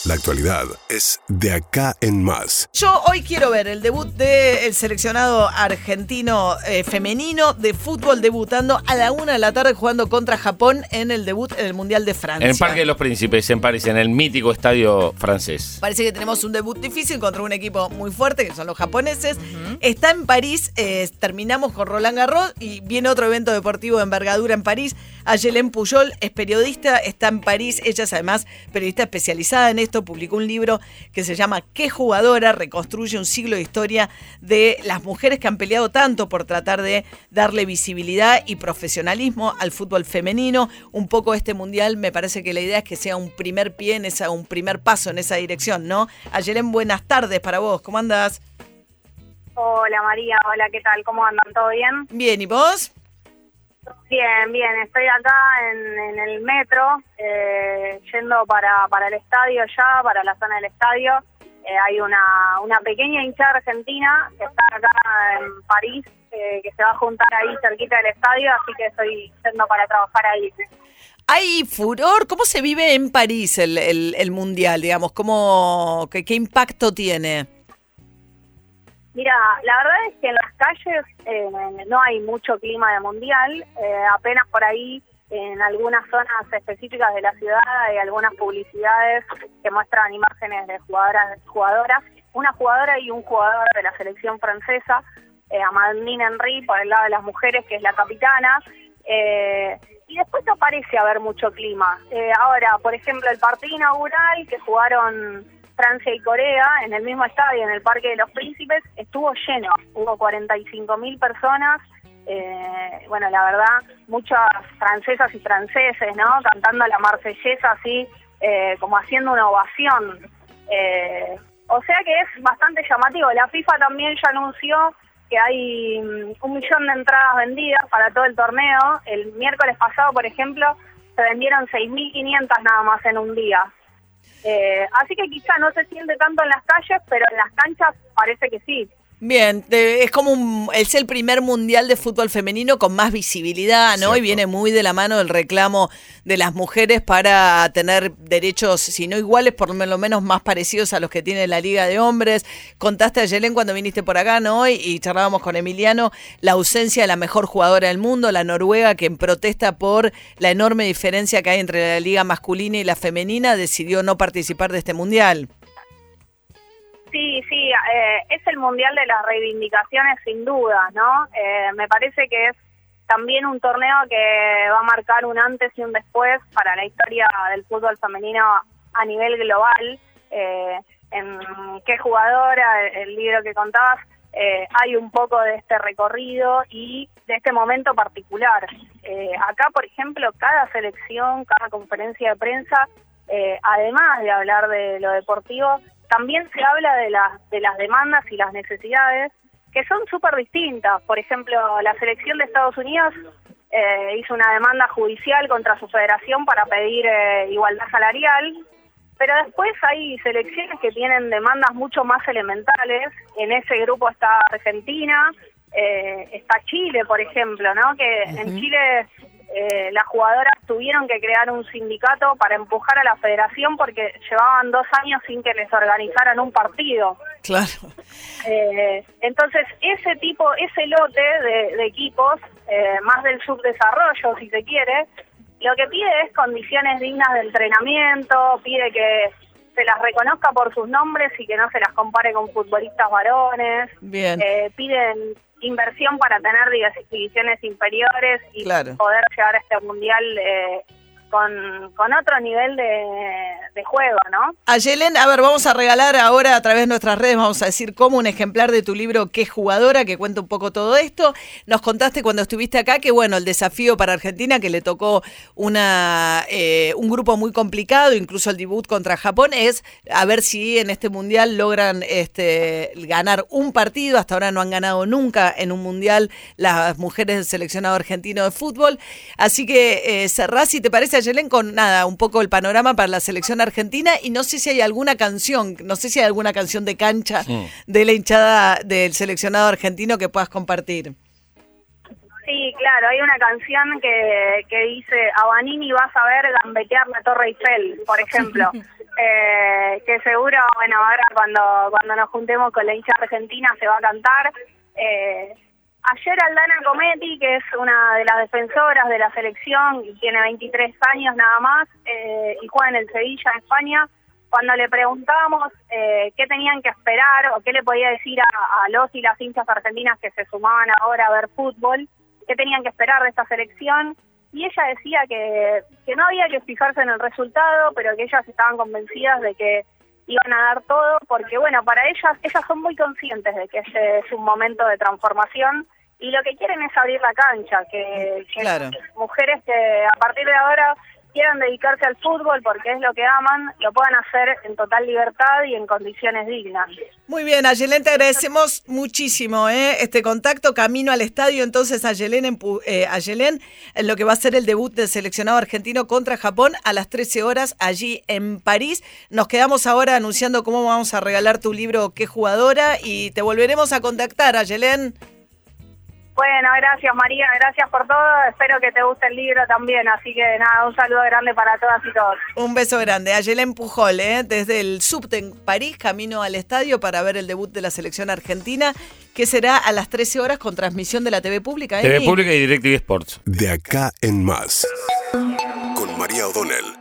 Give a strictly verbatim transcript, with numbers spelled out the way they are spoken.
La actualidad es De Acá en Más. Yo hoy quiero ver el debut del seleccionado argentino eh, femenino de fútbol debutando a la una de la tarde jugando contra Japón en el debut en el Mundial de Francia. En el Parque de los Príncipes, en París, en el mítico estadio francés. Parece que tenemos un debut difícil contra un equipo muy fuerte, que son los japoneses. Uh-huh. Está en París, eh, terminamos con Roland Garros y viene otro evento deportivo de envergadura en París. Ayelen Puyol es periodista, está en París, ella es además periodista especializada en esto, publicó un libro que se llama ¿Qué jugadora? Reconstruye un siglo de historia de las mujeres que han peleado tanto por tratar de darle visibilidad y profesionalismo al fútbol femenino. Un poco este mundial, me parece que la idea es que sea un primer pie, en esa, un primer paso en esa dirección, ¿no? Ayelen, buenas tardes para vos, ¿cómo andás? Hola María, hola, ¿qué tal? ¿Cómo andan? ¿Todo bien? Bien, ¿y vos? Bien, bien, estoy acá en, en el metro, eh, yendo para, para el estadio ya, para la zona del estadio. Eh, hay una, una pequeña hinchada argentina que está acá en París, eh, que se va a juntar ahí cerquita del estadio, así que estoy yendo para trabajar ahí. ¿Hay furor? ¿Cómo se vive en París el, el, el Mundial, digamos? ¿Cómo, qué, qué impacto tiene? Mira, la verdad es que en las calles eh, no hay mucho clima de mundial, eh, apenas por ahí en algunas zonas específicas de la ciudad hay algunas publicidades que muestran imágenes de jugadoras, jugadoras, una jugadora y un jugador de la selección francesa, eh, Amandine Henry por el lado de las mujeres, que es la capitana, eh, y después no parece haber mucho clima. Eh, ahora, por ejemplo, el partido inaugural que jugaron Francia y Corea, en el mismo estadio, en el Parque de los Príncipes, estuvo lleno, hubo cuarenta y cinco mil personas, eh, bueno, la verdad, muchas francesas y franceses, ¿no?, cantando la marsellesa así, eh, como haciendo una ovación, eh, o sea que es bastante llamativo. La FIFA también ya anunció que hay un millón de entradas vendidas para todo el torneo. El miércoles pasado, por ejemplo, se vendieron seis mil quinientas nada más en un día. Eh, así que quizá no se siente tanto en las calles, pero en las canchas parece que sí. Bien, de, es como un, es el primer mundial de fútbol femenino con más visibilidad, ¿no? Cierto. Y viene muy de la mano del reclamo de las mujeres para tener derechos, si no iguales, por lo menos más parecidos a los que tiene la Liga de Hombres. Contaste a Ayelen cuando viniste por acá, ¿no? Y, y charlábamos con Emiliano, la ausencia de la mejor jugadora del mundo, la noruega, que en protesta por la enorme diferencia que hay entre la liga masculina y la femenina, decidió no participar de este mundial. Sí, sí, eh, es el mundial de las reivindicaciones sin duda, ¿no? Eh, me parece que es también un torneo que va a marcar un antes y un después para la historia del fútbol femenino a nivel global. Eh, en Qué jugadora, el libro que contabas, eh, hay un poco de este recorrido y de este momento particular. Eh, acá, por ejemplo, cada selección, cada conferencia de prensa, eh, además de hablar de lo deportivo, también se habla de, la, de las demandas y las necesidades, que son súper distintas. Por ejemplo, la selección de Estados Unidos eh, hizo una demanda judicial contra su federación para pedir eh, igualdad salarial, pero después hay selecciones que tienen demandas mucho más elementales. En ese grupo está Argentina, eh, está Chile, por ejemplo, ¿no? Que uh-huh. en Chile Eh, las jugadoras tuvieron que crear un sindicato para empujar a la federación porque llevaban dos años sin que les organizaran un partido. Claro. Eh, entonces, ese tipo, ese lote de, de equipos, eh, más del subdesarrollo, si se quiere, lo que pide es condiciones dignas de entrenamiento, pide que se las reconozca por sus nombres y que no se las compare con futbolistas varones. Bien. Eh, piden inversión para tener divisiones inferiores y claro. poder llegar a este mundial eh, con, con otro nivel de, de juego, ¿no? Ayelen, a ver, vamos a regalar ahora a través de nuestras redes, vamos a decir como un ejemplar de tu libro ¿Qué jugadora?, que cuenta un poco todo esto. Nos contaste cuando estuviste acá que, bueno, el desafío para Argentina, que le tocó una eh, un grupo muy complicado, incluso el debut contra Japón, es a ver si en este mundial logran este ganar un partido. Hasta ahora no han ganado nunca en un mundial las mujeres del seleccionado argentino de fútbol. Así que eh, cerrás, si te parece, Ayelen, con nada, un poco el panorama para la selección argentina, y no sé si hay alguna canción, no sé si hay alguna canción de cancha sí. de la hinchada del seleccionado argentino que puedas compartir. Sí, claro, hay una canción que, que dice: a Vanini vas a ver gambetear la Torre Eiffel, por ejemplo. eh, que seguro, bueno, ahora cuando, cuando nos juntemos con la hincha argentina se va a cantar. Eh, ayer Aldana Cometti, que es una de las defensoras de la selección y tiene veintitrés años nada más, eh, y juega en el Sevilla, en España, cuando le preguntábamos eh, qué tenían que esperar o qué le podía decir a, a los y las hinchas argentinas que se sumaban ahora a ver fútbol, qué tenían que esperar de esta selección, y ella decía que, que no había que fijarse en el resultado, pero que ellas estaban convencidas de que iban a dar todo, porque bueno, para ellas, ellas son muy conscientes de que este es un momento de transformación, y lo que quieren es abrir la cancha, que, que claro. mujeres que a partir de ahora quieran dedicarse al fútbol porque es lo que aman, lo puedan hacer en total libertad y en condiciones dignas. Muy bien, Ayelén, te agradecemos muchísimo ¿eh? este contacto, camino al estadio, entonces Ayelén, en, eh, Ayelén, en lo que va a ser el debut del seleccionado argentino contra Japón a las trece horas allí en París. Nos quedamos ahora anunciando cómo vamos a regalar tu libro Qué jugadora y te volveremos a contactar, Ayelén. Bueno, gracias María, gracias por todo, espero que te guste el libro también, así que nada, un saludo grande para todas y todos. Un beso grande, Ayelén Pujol, ¿eh? desde el subte en París, camino al estadio para ver el debut de la selección argentina, que será a las trece horas con transmisión de la T V Pública. ¿eh? T V Pública y DirecTV Sports. De acá en más, con María O'Donnell.